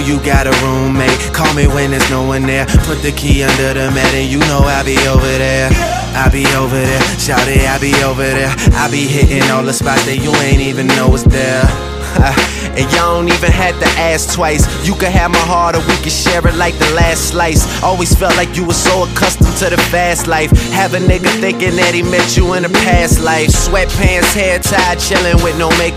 you got a roommate. Call me when there's no one there. Put the key under the mat and you know I'll be over there. I be over there, shout it, I be over there. I be hitting all the spots that you ain't even know was there. And y'all don't even have to ask twice. You can have my heart or we can share it like the last slice. Always felt like you were so accustomed to the fast life. Have a nigga thinking that he met you in a past life. Sweatpants, hair tied, chilling with no makeup